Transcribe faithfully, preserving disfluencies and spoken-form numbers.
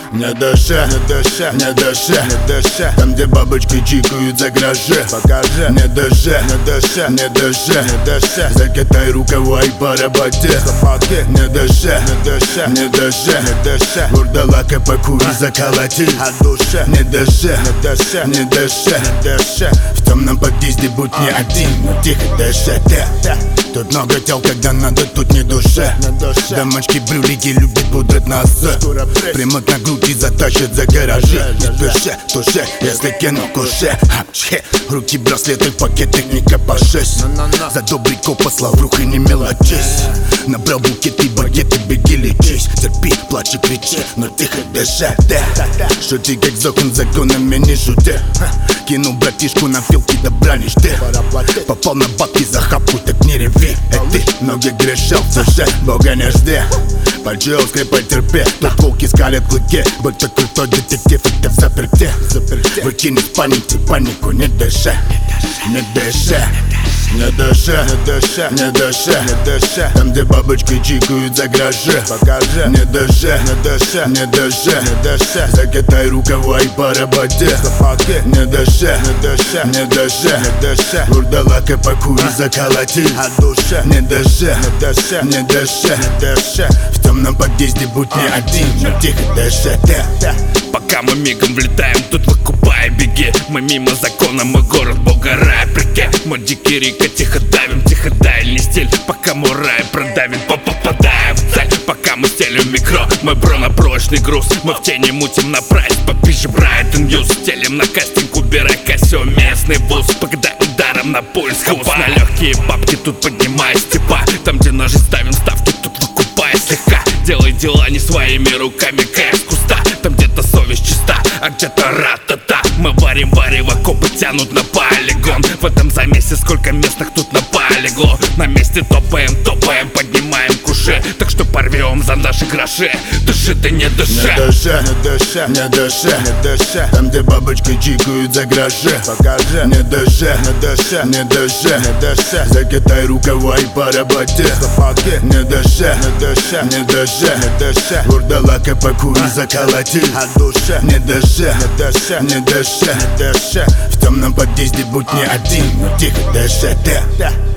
Не дыши, не дыши, не дыши, не дыши. Там, где бабочки чикают за гаражи. Покажи, не дыши, не дыши, не дыши, не дыши. Закатай рукава и по работе. Не дыши, не дыши, не дыши, не дыши. Вурдалака покури, заколоти от души. Не дыши, не дыши, не дыши, не дыши. В темном подъезде будь не один, но тихо дыши. Тут много тел, когда надо, тут не душе. Дамочки-брюлики любят пудрать носы. Примут на грудь и затащат за гаражи. Не дыши, туши, если кино куше. Руки, браслеты, пакеты, не копошись. За добрый коп послал в руки, не мелочись. Набрал букет и багеты, беги, лечись. Терпи, плачь и кричи, но тихо дыши. Шути, как закон, законами не шути. Кинул братишку на пилки, да бранишь ты. Попал на бабки за хапку, так не реви. Эй ты, много грешил, слушай, Бога не жди. Пальчил, скрипай, терпи. Тут волки скалят клыки. Будь то крутой детектив, и ты в заперти. Выкинь из паники, панику, не дыши. Не дыши. Не дыши, не дыши, не дыши, не дыши. Там, где бабочки чикают за гаражи. Покажи, не дыши, не дыши, не дыши, не дыши. Закатай рукава и по работе. Не дыши, не дыши, не дыши, не дыши. Вурдалака покури, заколоти от души. Не дыши, не дыши, не дыши, не дыши. В темном подъезде будь не один, но тихо дыши. Пока мы мигом влетаем, тут выкупай, беги. Мы мимо закона, мы город бога рай, прикинь. Мы дикий река, тихо давим, тихо дальний стиль. Пока мы рай продавим, попадаем в цель. Пока мы стелим микро, мы бронепрочный груз. Мы в тени мутим на прайс, попизже Брайтон Ньюс. Стелим на кастинг, убирай Кассио, местный вуз. Когда ударом на пульс, хапа. На легкие бабки, тут поднимай степа. Там, где ножи ставим ставки, тут выкупай слегка. Делай дела не своими руками, кайф с куста. Там где-то совесть чиста, а где-то ра-та-та. Мы варим варево, копы тянут на полигон. В этом замесе сколько местных тут на полегло. На месте топаем, топаем, поднимаем куши. Так что порвем за наши гроши. Дыши ты, не дыши. Не дыши, не дыши, не дыши, не дыши. Там, где бабочки чикают за гаражи. Покажи, не дыши, не дыши, не дыши, не дыши. Закатай рукава и по работе. Не дыши, не дыши, не дыши, не дыши. Вурдалака покури, заколоти от души. Не дыши, не дыши, не дыши, не дыши. В темном подъезде будь не один, но тихо дыши.